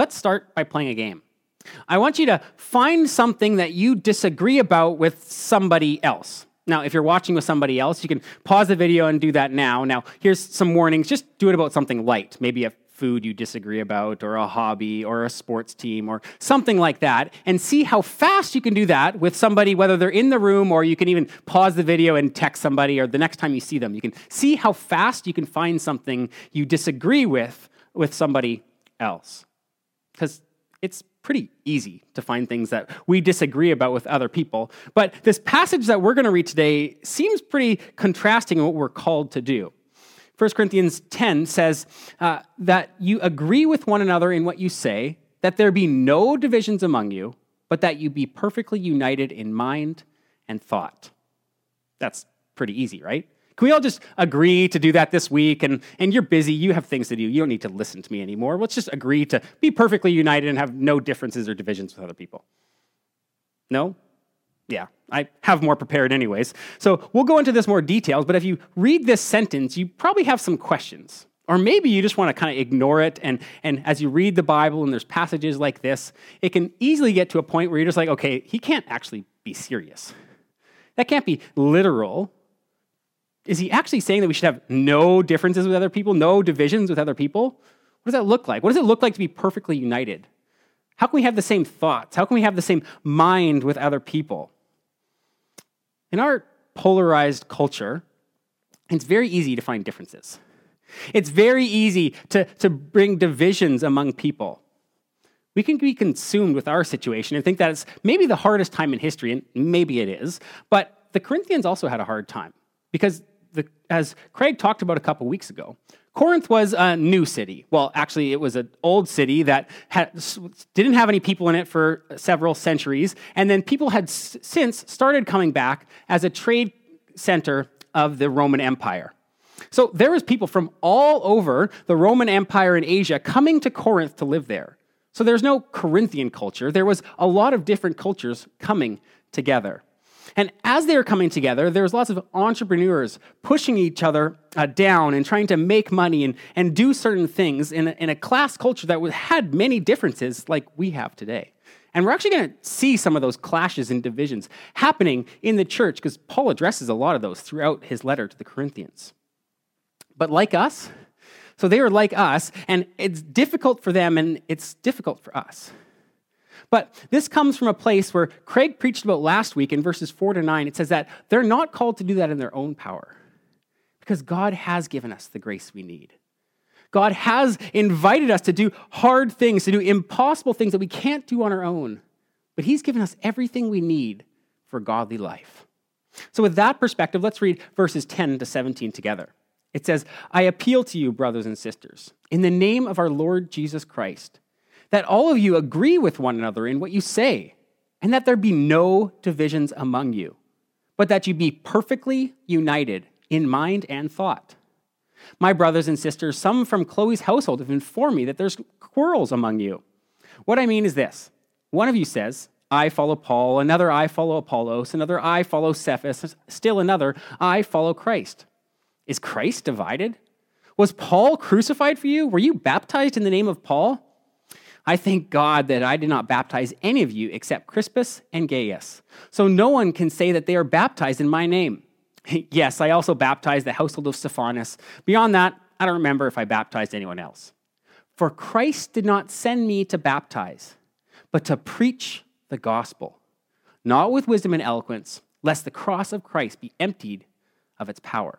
let's start by playing a game. I want you to find something that you disagree about with somebody else. Now, if you're watching with somebody else, you can pause the video and do that now. Now, here's some warnings. Just do it about something light, maybe a food you disagree about, or a hobby, or a sports team, or something like that, and see how fast you can do that with somebody, whether they're in the room, or you can even pause the video and text somebody, or the next time you see them. You can see how fast you can find something you disagree with somebody else. Because it's pretty easy to find things that we disagree about with other people. But this passage that we're going to read today seems pretty contrasting in what we're called to do. 1 Corinthians 10 says that you agree with one another in what you say, that there be no divisions among you, but that you be perfectly united in mind and thought. That's pretty easy, right? Can we all just agree to do that this week? And you're busy, you have things to do, you don't need to listen to me anymore. Let's just agree to be perfectly united and have no differences or divisions with other people. No? Yeah, I have more prepared anyways. So we'll go into this more details, but if you read this sentence, you probably have some questions. Or maybe you just want to kind of ignore it, and as you read the Bible and there's passages like this, it can easily get to a point where you're just like, okay, he can't actually be serious. That can't be literal. Is he actually saying that we should have no differences with other people, no divisions with other people? What does that look like? What does it look like to be perfectly united? How can we have the same thoughts? How can we have the same mind with other people? In our polarized culture, it's very easy to find differences. It's very easy to bring divisions among people. We can be consumed with our situation and think that it's maybe the hardest time in history, and maybe it is, but the Corinthians also had a hard time because, as Craig talked about a couple weeks ago, Corinth was a new city. Well, actually, it was an old city that didn't have any people in it for several centuries, and then people had since started coming back as a trade center of the Roman Empire. So there was people from all over the Roman Empire in Asia coming to Corinth to live there. So there's no Corinthian culture. There was a lot of different cultures coming together. And as they were coming together, there was lots of entrepreneurs pushing each other down and trying to make money and do certain things in a class culture that had many differences like we have today. And we're actually going to see some of those clashes and divisions happening in the church because Paul addresses a lot of those throughout his letter to the Corinthians. But like us, so they were like us, and it's difficult for them and it's difficult for us. But this comes from a place where Craig preached about last week in verses 4-9. It says that they're not called to do that in their own power because God has given us the grace we need. God has invited us to do hard things, to do impossible things that we can't do on our own. But he's given us everything we need for godly life. So with that perspective, let's read verses 10-17 together. It says, I appeal to you, brothers and sisters, in the name of our Lord Jesus Christ, that all of you agree with one another in what you say, and that there be no divisions among you, but that you be perfectly united in mind and thought. My brothers and sisters, some from Chloe's household have informed me that there's quarrels among you. What I mean is this. One of you says, I follow Paul, another I follow Apollos, another I follow Cephas, still another I follow Christ. Is Christ divided? Was Paul crucified for you? Were you baptized in the name of Paul? I thank God that I did not baptize any of you except Crispus and Gaius. So no one can say that they are baptized in my name. Yes, I also baptized the household of Stephanas. Beyond that, I don't remember if I baptized anyone else. For Christ did not send me to baptize, but to preach the gospel, not with wisdom and eloquence, lest the cross of Christ be emptied of its power.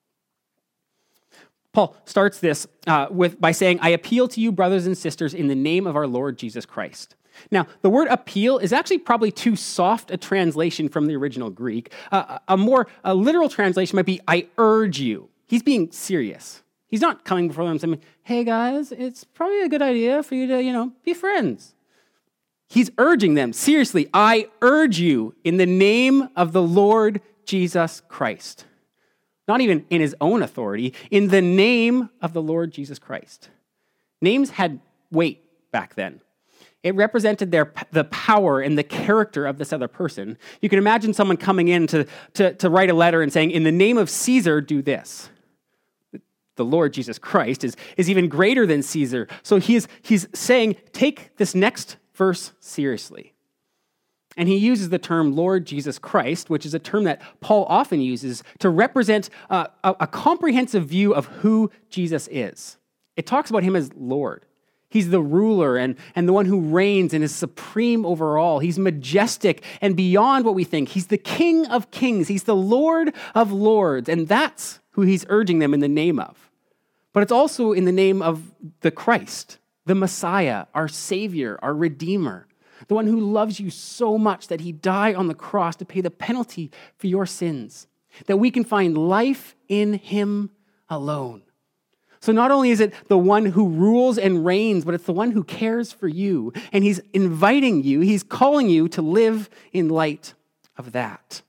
Paul starts this by saying, I appeal to you, brothers and sisters, in the name of our Lord Jesus Christ. Now, the word appeal is actually probably too soft a translation from the original Greek. A more literal translation might be, I urge you. He's being serious. He's not coming before them saying, hey guys, it's probably a good idea for you to, be friends. He's urging them, seriously, I urge you in the name of the Lord Jesus Christ. Not even in his own authority, in the name of the Lord Jesus Christ. Names had weight back then. It represented the power and the character of this other person. You can imagine someone coming in to write a letter and saying, in the name of Caesar, do this. the Lord Jesus Christ, is even greater than Caesar. So he's saying, take this next verse seriously. And he uses the term Lord Jesus Christ, which is a term that Paul often uses to represent a comprehensive view of who Jesus is. It talks about him as Lord. He's the ruler and the one who reigns and is supreme over all. He's majestic and beyond what we think. He's the King of kings. He's the Lord of lords. And that's who he's urging them in the name of. But it's also in the name of the Christ, the Messiah, our Savior, our Redeemer, the one who loves you so much that he died on the cross to pay the penalty for your sins, that we can find life in him alone. So not only is it the one who rules and reigns, but it's the one who cares for you. And he's inviting you, he's calling you to live in light of that.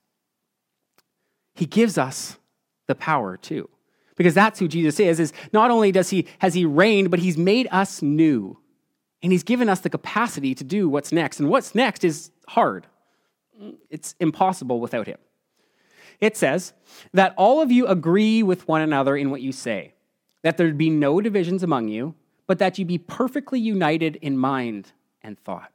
He gives us the power too. Because that's who Jesus is not only has he reigned, but he's made us new. And he's given us the capacity to do what's next. And what's next is hard. It's impossible without him. It says that all of you agree with one another in what you say, that there be no divisions among you, but that you be perfectly united in mind and thought.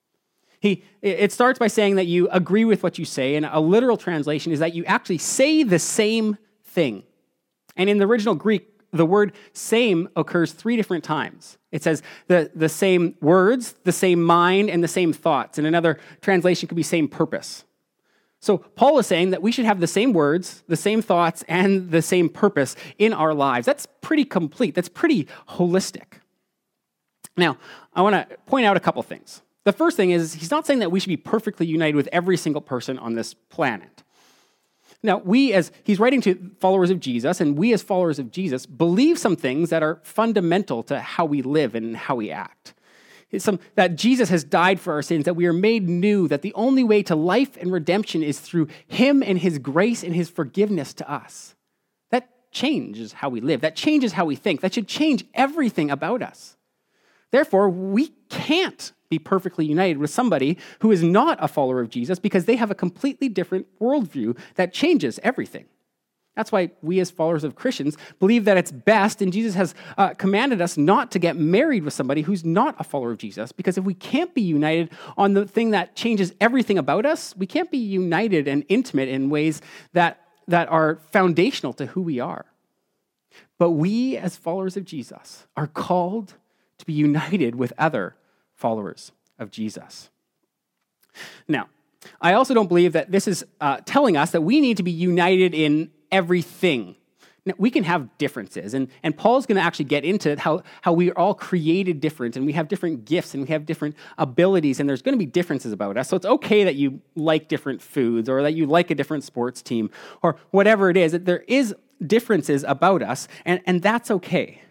It starts by saying that you agree with what you say, and a literal translation is that you actually say the same thing. And in the original Greek, the word same occurs 3 different times. It says the same words, the same mind, and the same thoughts. And another translation could be same purpose. So Paul is saying that we should have the same words, the same thoughts, and the same purpose in our lives. That's pretty complete. That's pretty holistic. Now, I want to point out a couple things. The first thing is he's not saying that we should be perfectly united with every single person on this planet. Now, he's writing to followers of Jesus, and we as followers of Jesus believe some things that are fundamental to how we live and how we act. That Jesus has died for our sins, that we are made new, that the only way to life and redemption is through him and his grace and his forgiveness to us. That changes how we live. That changes how we think. That should change everything about us. Therefore, we can't be perfectly united with somebody who is not a follower of Jesus because they have a completely different worldview that changes everything. That's why we as followers of Christians believe that it's best, and Jesus has commanded us not to get married with somebody who's not a follower of Jesus, because if we can't be united on the thing that changes everything about us, we can't be united and intimate in ways that are foundational to who we are. But we as followers of Jesus are called to be united with other followers of Jesus. Now, I also don't believe that this is telling us that we need to be united in everything. Now, we can have differences, and Paul's going to actually get into how we are all created different, and we have different gifts, and we have different abilities, and there's going to be differences about us. So it's okay that you like different foods, or that you like a different sports team, or whatever it is, that there is differences about us, and that's okay.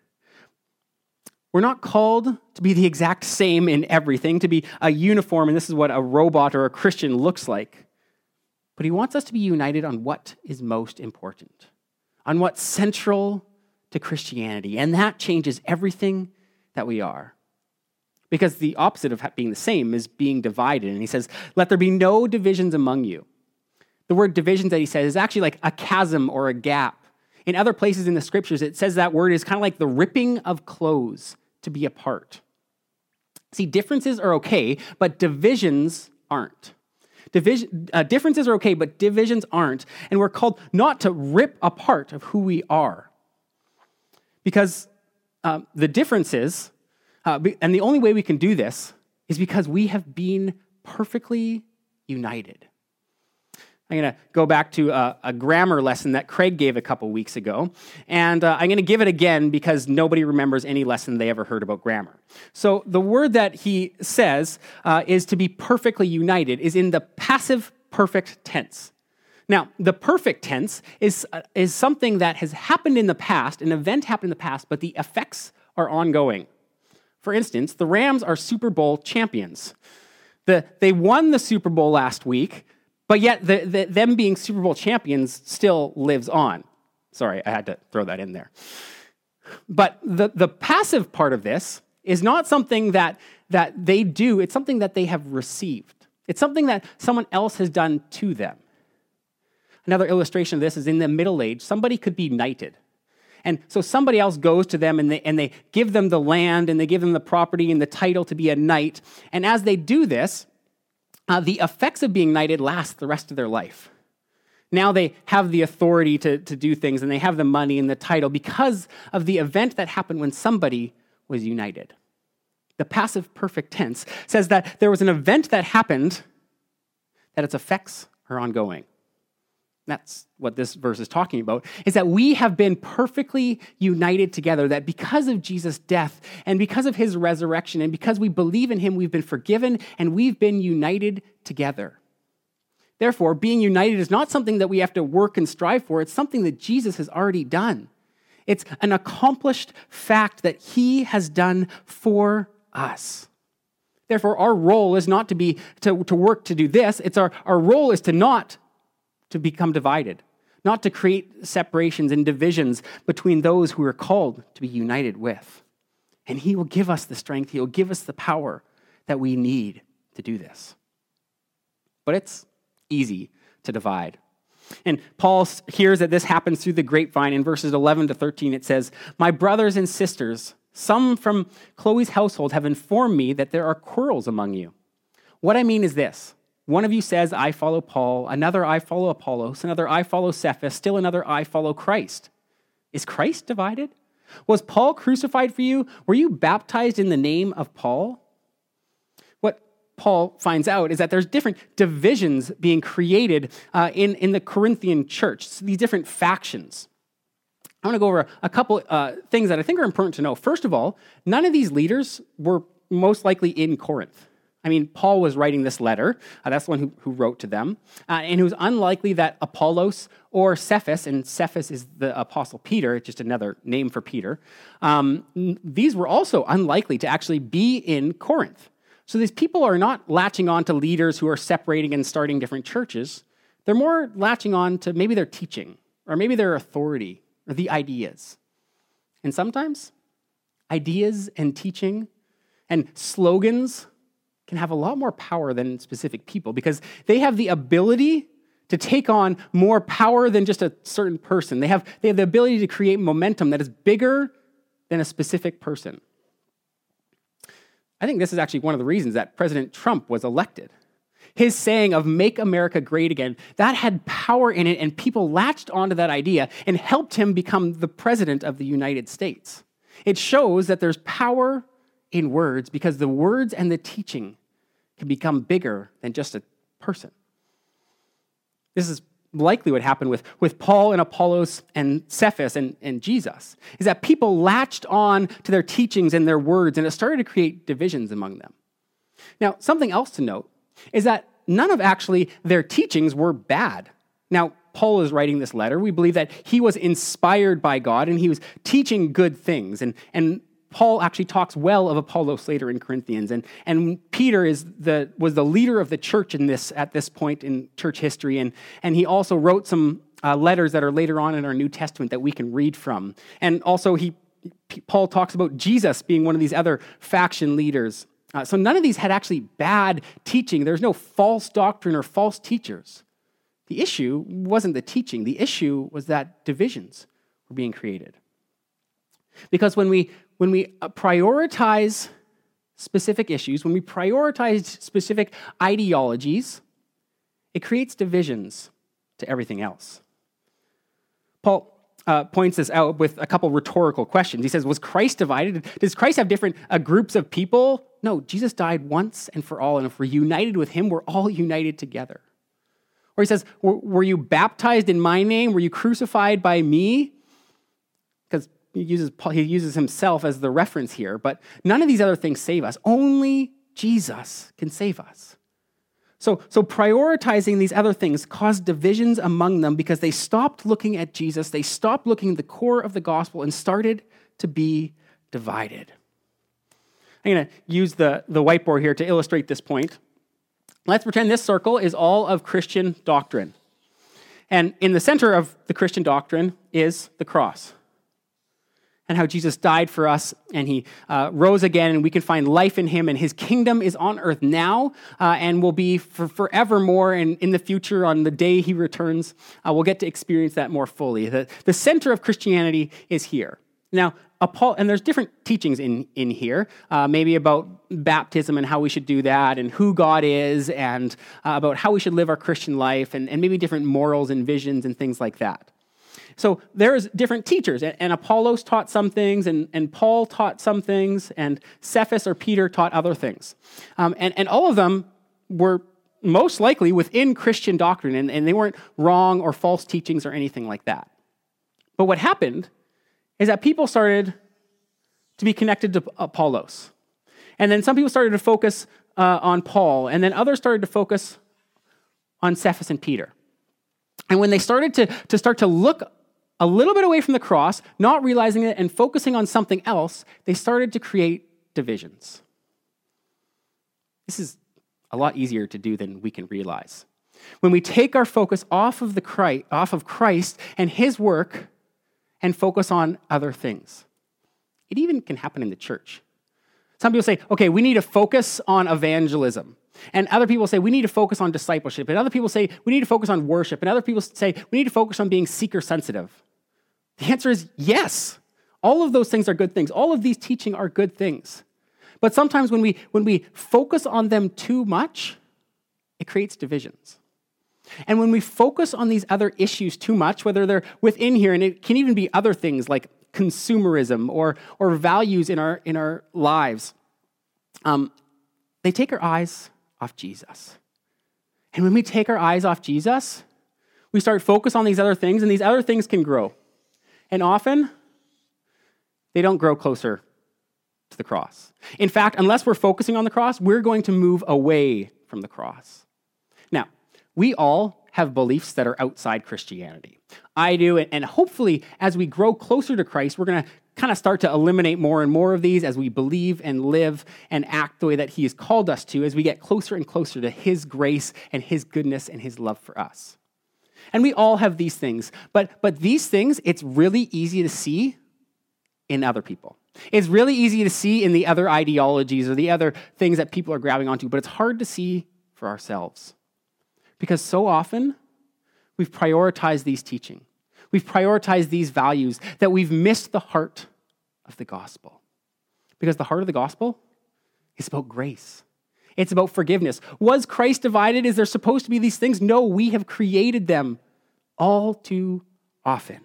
We're not called to be the exact same in everything, to be a uniform, and this is what a robot or a Christian looks like. But he wants us to be united on what is most important, on what's central to Christianity, and that changes everything that we are. Because the opposite of being the same is being divided, and he says, let there be no divisions among you. The word divisions that he says is actually like a chasm or a gap. In other places in the scriptures, it says that word is kind of like the ripping of clothes to be apart. See, differences are okay, but divisions aren't. Differences are okay, but divisions aren't. And we're called not to rip apart of who we are. Because the differences, and the only way we can do this is because we have been perfectly united. I'm going to go back to a grammar lesson that Craig gave a couple weeks ago, and I'm going to give it again because nobody remembers any lesson they ever heard about grammar. So the word that he says is to be perfectly united is in the passive perfect tense. Now, the perfect tense is something that has happened in the past, an event happened in the past, but the effects are ongoing. For instance, the Rams are Super Bowl champions. They won the Super Bowl last week, but yet them being Super Bowl champions still lives on. Sorry, I had to throw that in there. But the passive part of this is not something that they do. It's something that they have received. It's something that someone else has done to them. Another illustration of this is in the Middle Age, somebody could be knighted. And so somebody else goes to them and they give them the land and they give them the property and the title to be a knight. And as they do this, the effects of being knighted last the rest of their life. Now they have the authority to do things and they have the money and the title because of the event that happened when somebody was united. The passive perfect tense says that there was an event that happened that its effects are ongoing. That's what this verse is talking about, is that we have been perfectly united together, that because of Jesus' death and because of his resurrection and because we believe in him, we've been forgiven and we've been united together. Therefore, being united is not something that we have to work and strive for. It's something that Jesus has already done. It's an accomplished fact that he has done for us. Therefore, our role is not to work to do this. It's our role is to become divided, not to create separations and divisions between those who are called to be united with. And he will give us the strength, he will give us the power that we need to do this. But it's easy to divide. And Paul hears that this happens through the grapevine. In verses 11 to 13, it says, "My brothers and sisters, some from Chloe's household have informed me that there are quarrels among you. What I mean is this. One of you says, I follow Paul, another, I follow Apollos, another, I follow Cephas, still another, I follow Christ. Is Christ divided? Was Paul crucified for you? Were you baptized in the name of Paul?" What Paul finds out is that there's different divisions being created in the Corinthian church, so these different factions. I want to go over a couple things that I think are important to know. First of all, none of these leaders were most likely in Corinth. I mean, Paul was writing this letter. That's the one who wrote to them. And it was unlikely that Apollos or Cephas, and Cephas is the Apostle Peter, just another name for Peter, these were also unlikely to actually be in Corinth. So these people are not latching on to leaders who are separating and starting different churches. They're more latching on to maybe their teaching, or maybe their authority, or the ideas. And sometimes ideas and teaching and slogans can have a lot more power than specific people because they have the ability to take on more power than just a certain person. They have the ability to create momentum that is bigger than a specific person. I think this is actually one of the reasons that President Trump was elected. His saying of "Make America Great Again," that had power in it, and people latched onto that idea and helped him become the president of the United States. It shows that there's power in words because the words and the teaching can become bigger than just a person. This is likely what happened with Paul and Apollos and Cephas and Jesus, is that people latched on to their teachings and their words, and it started to create divisions among them. Now, something else to note is that none of actually their teachings were bad. Now, Paul is writing this letter. We believe that he was inspired by God and he was teaching good things. And Paul actually talks well of Apollos later in Corinthians. And Peter was the leader of the church at this point in church history. And he also wrote some letters that are later on in our New Testament that we can read from. And also Paul talks about Jesus being one of these other faction leaders. So none of these had actually bad teaching. There's no false doctrine or false teachers. The issue wasn't the teaching. The issue was that divisions were being created. Because when we prioritize specific issues, when we prioritize specific ideologies, it creates divisions to everything else. Paul points this out with a couple rhetorical questions. He says, was Christ divided? Does Christ have different groups of people? No, Jesus died once and for all, and if we're united with him, we're all united together. Or he says, were you baptized in my name? Were you crucified by me? Because he uses himself as the reference here, but none of these other things save us. Only Jesus can save us. So prioritizing these other things caused divisions among them because they stopped looking at Jesus, they stopped looking at the core of the gospel and started to be divided. I'm going to use the whiteboard here to illustrate this point. Let's pretend this circle is all of Christian doctrine. And in the center of the Christian doctrine is the cross. and how Jesus died for us and he rose again, and we can find life in him, and his kingdom is on earth now and will be for forevermore, and in the future on the day he returns, we'll get to experience that more fully. The center of Christianity is here. Now, and there's different teachings in here, maybe about baptism and how we should do that, and who God is, and about how we should live our Christian life, and maybe different morals and visions and things like that. So there's different teachers, and Apollos taught some things, and Paul taught some things, and Cephas or Peter taught other things. And all of them were most likely within Christian doctrine, and they weren't wrong or false teachings or anything like that. But what happened is that people started to be connected to Apollos. And then some people started to focus on Paul, and then others started to focus on Cephas and Peter. And when they started to look a little bit away from the cross, not realizing it and focusing on something else, they started to create divisions. This is a lot easier to do than we can realize. When we take our focus off of Christ and his work and focus on other things. It even can happen in the church. Some people say, okay, we need to focus on evangelism. And other people say, we need to focus on discipleship. And other people say, we need to focus on worship. And other people say, we need to focus on being seeker-sensitive. The answer is yes. All of those things are good things. All of these teaching are good things. But sometimes when we focus on them too much, it creates divisions. And when we focus on these other issues too much, whether they're within here, and it can even be other things like consumerism or values in our lives, they take our eyes off Jesus. And when we take our eyes off Jesus, we start focus on these other things, and these other things can grow. And often, they don't grow closer to the cross. In fact, unless we're focusing on the cross, we're going to move away from the cross. Now, we all have beliefs that are outside Christianity. I do, and hopefully, as we grow closer to Christ, we're going to kind of start to eliminate more and more of these as we believe and live and act the way that he has called us to, as we get closer and closer to his grace and his goodness and his love for us. And we all have these things, but these things, it's really easy to see in other people. It's really easy to see in the other ideologies or the other things that people are grabbing onto, but it's hard to see for ourselves. Because so often, we've prioritized these teaching. We've prioritized these values that we've missed the heart of the gospel. Because the heart of the gospel is about grace. It's about forgiveness. Was Christ divided? Is there supposed to be these things? No, we have created them all too often.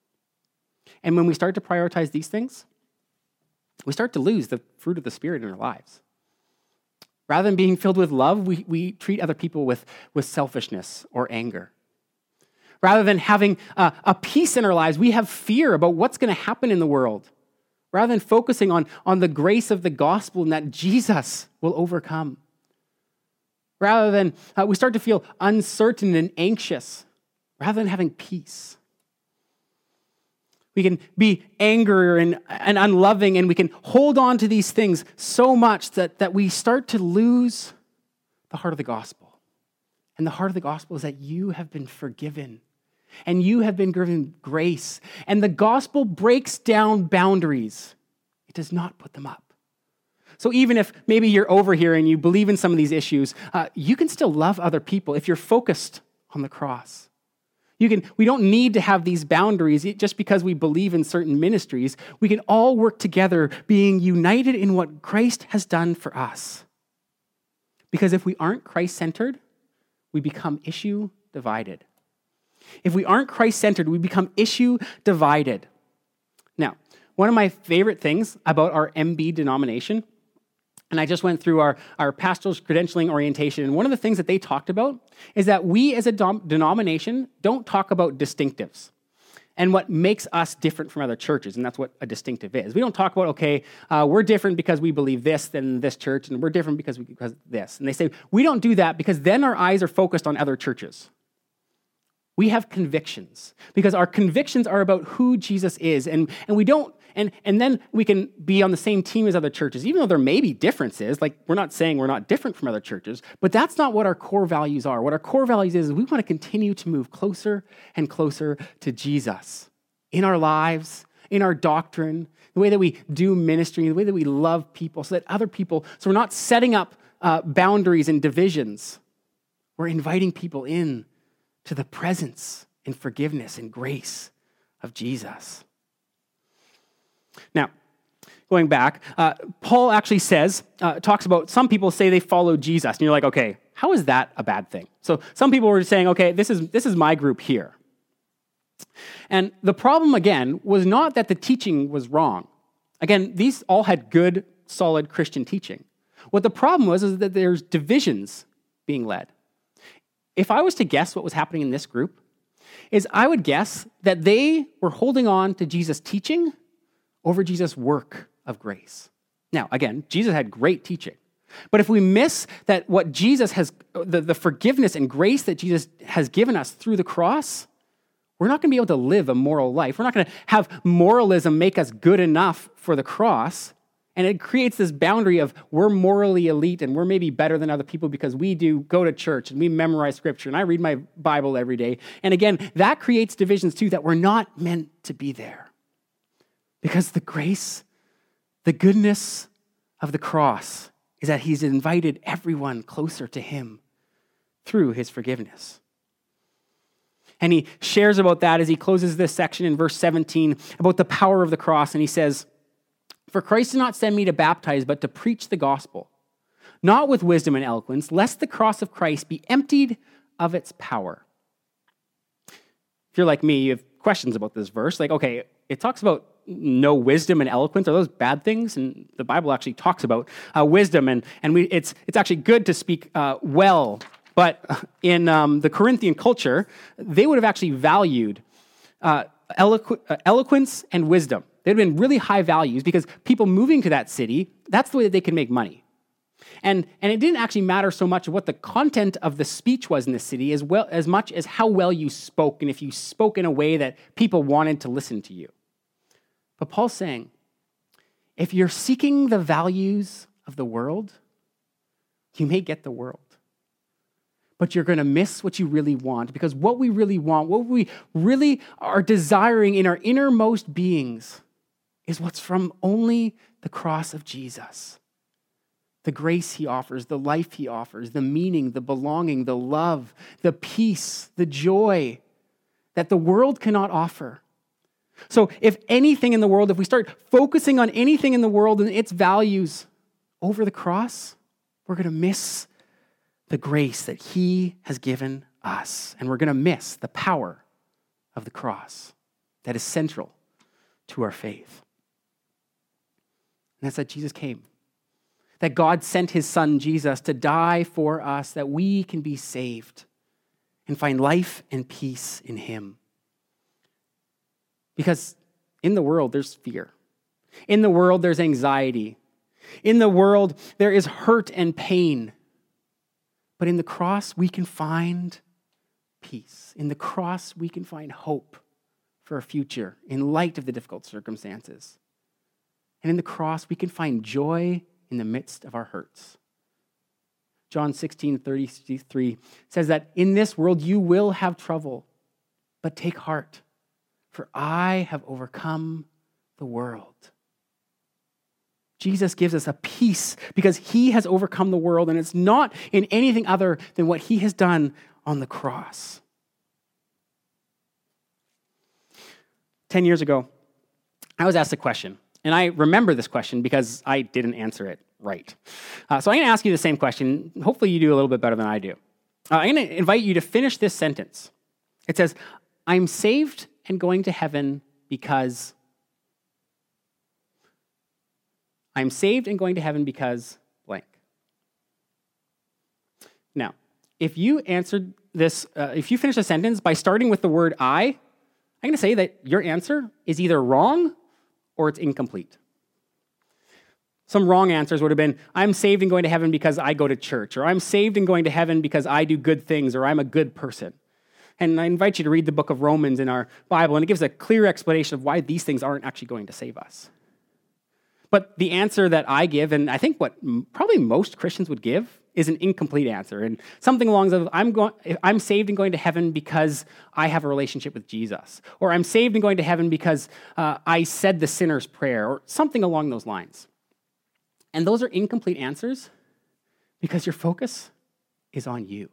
And when we start to prioritize these things, we start to lose the fruit of the Spirit in our lives. Rather than being filled with love, we treat other people with selfishness or anger. Rather than having a peace in our lives, we have fear about what's going to happen in the world. Rather than focusing on the grace of the gospel and that Jesus will overcome. Rather than we start to feel uncertain and anxious, rather than having peace. We can be angry and unloving, and we can hold on to these things so much that we start to lose the heart of the gospel. And the heart of the gospel is that you have been forgiven, and you have been given grace. And the gospel breaks down boundaries. It does not put them up. So even if maybe you're over here and you believe in some of these issues, you can still love other people if you're focused on the cross. We don't need to have these boundaries just because we believe in certain ministries. We can all work together being united in what Christ has done for us. Because if we aren't Christ-centered, we become issue divided. If we aren't Christ-centered, we become issue divided. Now, one of my favorite things about our MB denomination, and I just went through our pastoral credentialing orientation, and one of the things that they talked about is that we as a denomination don't talk about distinctives and what makes us different from other churches, and that's what a distinctive is. We don't talk about, okay, we're different because we believe this than this church, and we're different because this. And they say, we don't do that because then our eyes are focused on other churches. We have convictions because our convictions are about who Jesus is, and we don't. And then we can be on the same team as other churches, even though there may be differences. Like, we're not saying we're not different from other churches, but that's not what our core values are. What our core values is we want to continue to move closer and closer to Jesus in our lives, in our doctrine, the way that we do ministry, the way that we love people, so that other people, so we're not setting up boundaries and divisions. We're inviting people in to the presence and forgiveness and grace of Jesus. Now, going back, Paul actually talks about some people say they follow Jesus. And you're like, okay, how is that a bad thing? So some people were saying, okay, this is my group here. And the problem, again, was not that the teaching was wrong. Again, these all had good, solid Christian teaching. What the problem was is that there's divisions being led. If I was to guess what was happening in this group, is I would guess that they were holding on to Jesus' teaching over Jesus' work of grace. Now, again, Jesus had great teaching. But if we miss that what Jesus has, the forgiveness and grace that Jesus has given us through the cross, we're not going to be able to live a moral life. We're not going to have moralism make us good enough for the cross. And it creates this boundary of we're morally elite and we're maybe better than other people because we do go to church and we memorize scripture and I read my Bible every day. And again, that creates divisions too that we're not meant to be there. Because the grace, the goodness of the cross is that he's invited everyone closer to him through his forgiveness. And he shares about that as he closes this section in verse 17 about the power of the cross. And he says, "For Christ did not send me to baptize, but to preach the gospel, not with wisdom and eloquence, lest the cross of Christ be emptied of its power." If you're like me, you have questions about this verse. Like, okay, it talks about no wisdom and eloquence. Are those bad things? And the Bible actually talks about wisdom, and it's actually good to speak well. But in the Corinthian culture, they would have actually valued eloquence and wisdom. They'd been really high values because people moving to that city, that's the way that they could make money. And it didn't actually matter so much what the content of the speech was in the city as much as how well you spoke and if you spoke in a way that people wanted to listen to you. But Paul's saying, if you're seeking the values of the world, you may get the world. But you're going to miss what you really want, because what we really want, what we really are desiring in our innermost beings is what's from only the cross of Jesus. The grace he offers, the life he offers, the meaning, the belonging, the love, the peace, the joy that the world cannot offer. So if anything in the world, if we start focusing on anything in the world and its values over the cross, we're going to miss the grace that he has given us. And we're going to miss the power of the cross that is central to our faith. And that's that Jesus came. That God sent his son Jesus to die for us, that we can be saved and find life and peace in him. Because in the world, there's fear. In the world, there's anxiety. In the world, there is hurt and pain. But in the cross, we can find peace. In the cross, we can find hope for a future in light of the difficult circumstances. And in the cross, we can find joy in the midst of our hurts. John 16:33 says that in this world you will have trouble, but take heart, for I have overcome the world. Jesus gives us a peace because he has overcome the world, and it's not in anything other than what he has done on the cross. 10 years ago, I was asked a question, and I remember this question because I didn't answer it right. So I'm going to ask you the same question. Hopefully you do a little bit better than I do. I'm going to invite you to finish this sentence. It says, "I'm saved and going to heaven because..." I'm saved and going to heaven because blank. Now, if you answered this, if you finish a sentence by starting with the word I'm going to say that your answer is either wrong or it's incomplete. Some wrong answers would have been, I'm saved and going to heaven because I go to church, or I'm saved and going to heaven because I do good things, or I'm a good person. And I invite you to read the book of Romans in our Bible, and it gives a clear explanation of why these things aren't actually going to save us. But the answer that I give, and I think what probably most Christians would give, is an incomplete answer. And something along those lines, I'm saved and going to heaven because I have a relationship with Jesus. Or I'm saved and going to heaven because I said the sinner's prayer, or something along those lines. And those are incomplete answers because your focus is on you.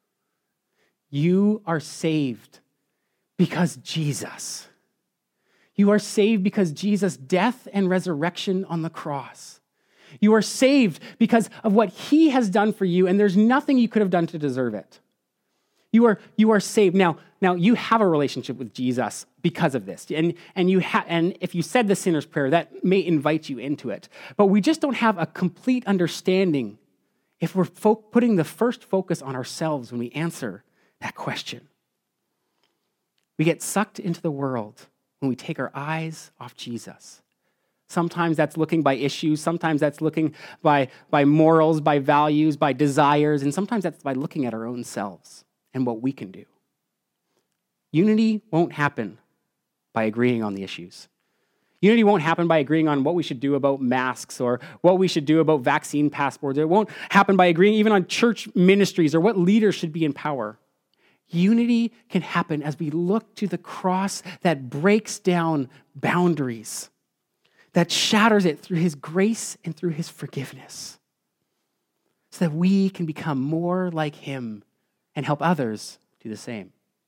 You are saved because Jesus. You are saved because Jesus' death and resurrection on the cross. You are saved because of what he has done for you, and there's nothing you could have done to deserve it. You are saved. Now you have a relationship with Jesus because of this. And if you said the sinner's prayer, that may invite you into it. But we just don't have a complete understanding if we're putting the first focus on ourselves when we answer that question. We get sucked into the world when we take our eyes off Jesus. Sometimes that's looking by issues. Sometimes that's looking by morals, by values, by desires. And sometimes that's by looking at our own selves and what we can do. Unity won't happen by agreeing on the issues. Unity won't happen by agreeing on what we should do about masks or what we should do about vaccine passports. It won't happen by agreeing even on church ministries or what leaders should be in power. Unity can happen as we look to the cross that breaks down boundaries, that shatters it through his grace and through his forgiveness, so that we can become more like him and help others do the same.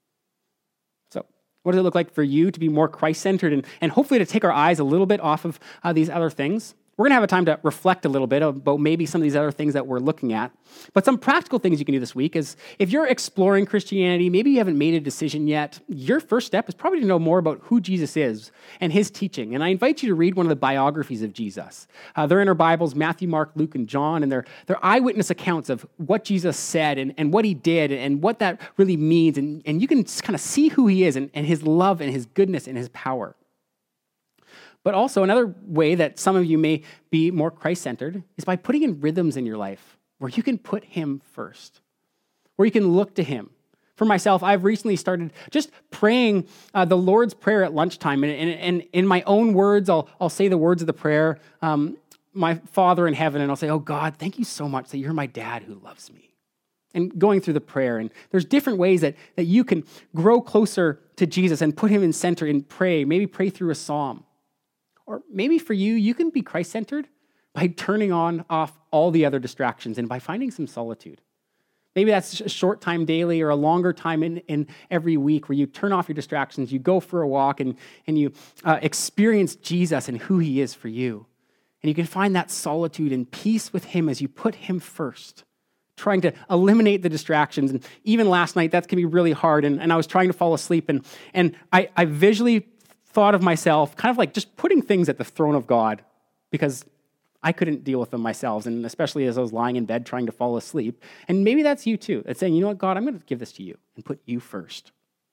So, what does it look like for you to be more Christ-centered and hopefully to take our eyes a little bit off of these other things? We're going to have a time to reflect a little bit about maybe some of these other things that we're looking at. But some practical things you can do this week is if you're exploring Christianity, maybe you haven't made a decision yet, your first step is probably to know more about who Jesus is and his teaching. And I invite you to read one of the biographies of Jesus. They're in our Bibles, Matthew, Mark, Luke, and John, and they're eyewitness accounts of what Jesus said and what he did and what that really means. And you can kind of see who he is and his love and his goodness and his power. But also another way that some of you may be more Christ-centered is by putting in rhythms in your life where you can put him first, where you can look to him. For myself, I've recently started just praying the Lord's Prayer at lunchtime. And in my own words, I'll say the words of the prayer, my Father in heaven, and I'll say, oh God, thank you so much that you're my dad who loves me. And going through the prayer. And there's different ways that you can grow closer to Jesus and put him in center and pray, maybe pray through a psalm. Or maybe for you can be Christ-centered by turning off all the other distractions and by finding some solitude. Maybe that's a short time daily or a longer time in every week where you turn off your distractions, you go for a walk, and you experience Jesus and who he is for you. And you can find that solitude and peace with him as you put him first, trying to eliminate the distractions. And even last night, that can be really hard. And I was trying to fall asleep, and I visually thought of myself kind of like just putting things at the throne of God because I couldn't deal with them myself, and especially as I was lying in bed trying to fall asleep. And maybe that's you too. It's saying, you know what, God, I'm going to give this to you and put you first.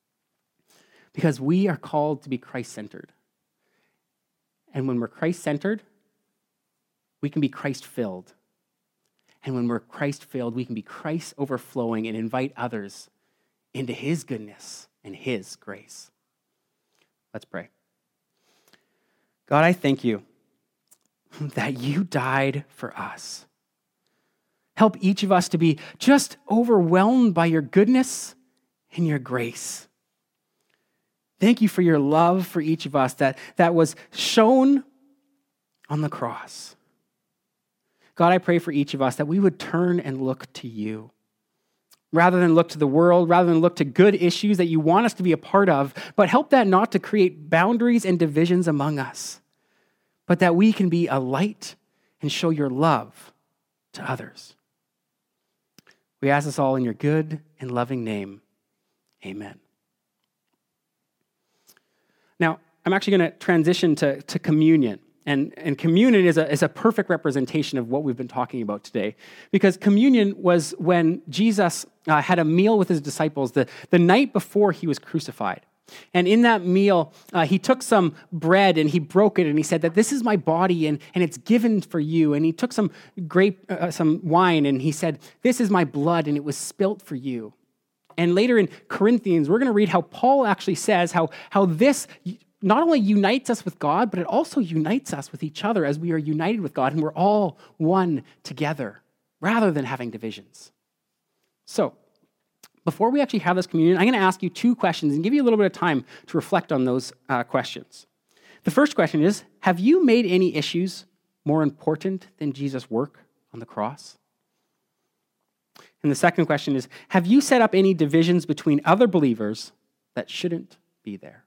Because we are called to be Christ-centered. And when we're Christ-centered, we can be Christ-filled. And when we're Christ-filled, we can be Christ-overflowing and invite others into his goodness and his grace. Let's pray. God, I thank you that you died for us. Help each of us to be just overwhelmed by your goodness and your grace. Thank you for your love for each of us that was shown on the cross. God, I pray for each of us that we would turn and look to you. Rather than look to the world, rather than look to good issues that you want us to be a part of, but help that not to create boundaries and divisions among us, but that we can be a light and show your love to others. We ask this all in your good and loving name. Amen. Now, I'm actually going to transition to communion. And communion is a perfect representation of what we've been talking about today. Because communion was when Jesus had a meal with his disciples the night before he was crucified. And in that meal, he took some bread and he broke it and he said that this is my body and it's given for you. And he took some wine and he said, this is my blood and it was spilt for you. And later in Corinthians, we're going to read how Paul actually says how this not only unites us with God, but it also unites us with each other as we are united with God and we're all one together. rather than having divisions. So, before we actually have this communion, I'm going to ask you two questions and give you a little bit of time to reflect on those questions. The first question is, have you made any issues more important than Jesus' work on the cross? And the second question is, have you set up any divisions between other believers that shouldn't be there?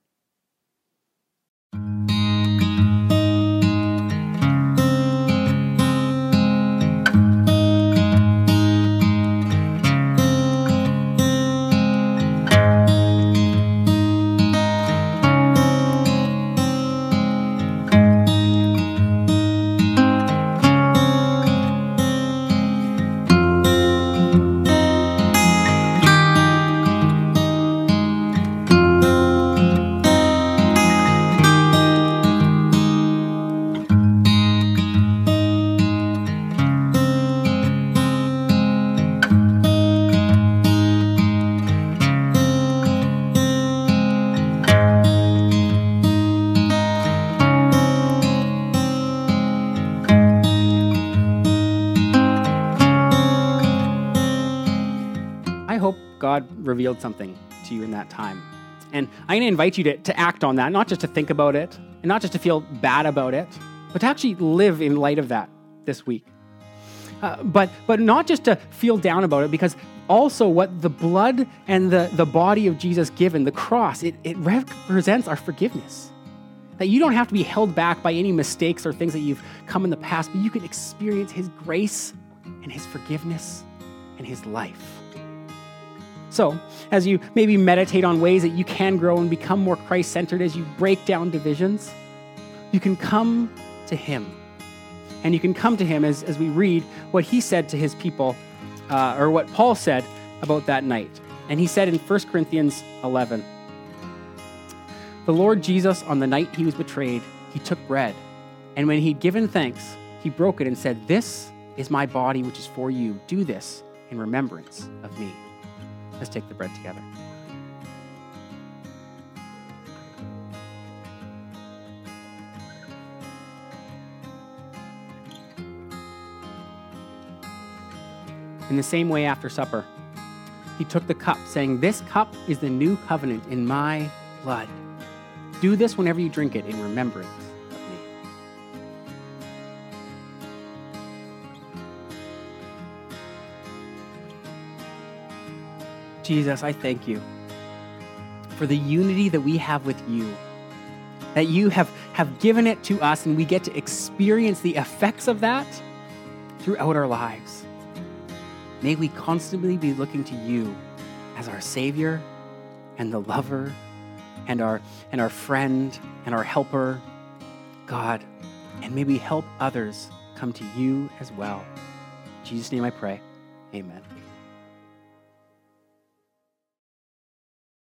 I hope God revealed something to you in that time. And I'm going to invite you to act on that, not just to think about it, and not just to feel bad about it, but to actually live in light of that this week. But not just to feel down about it, because also what the blood and the body of Jesus given, the cross, it represents our forgiveness. That you don't have to be held back by any mistakes or things that you've come in the past, but you can experience his grace and his forgiveness and his life. So, as you maybe meditate on ways that you can grow and become more Christ-centered, as you break down divisions, you can come to him. And you can come to him as we read what he said to his people, or what Paul said about that night. And he said in 1 Corinthians 11, "The Lord Jesus, on the night he was betrayed, he took bread. And when he'd given thanks, he broke it and said, 'This is my body, which is for you. Do this in remembrance of me.'" Let's take the bread together. In the same way, after supper, he took the cup, saying, "This cup is the new covenant in my blood. Do this whenever you drink it in remembrance of me." Jesus, I thank you for the unity that we have with you, that you have given it to us, and we get to experience the effects of that throughout our lives. May we constantly be looking to you as our Savior and the lover and our friend and our helper, God, and may we help others come to you as well. In Jesus' name I pray, amen.